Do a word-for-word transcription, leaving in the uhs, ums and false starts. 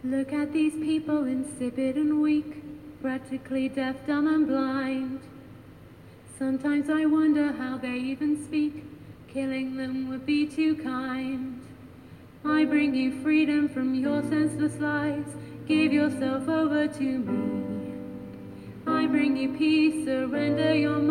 Look at these people, insipid and weak, practically deaf, dumb and blind. Sometimes I wonder how they even speak. Killing them would be too kind. I bring you freedom from your senseless lies. Give yourself over to me. I bring you peace, surrender your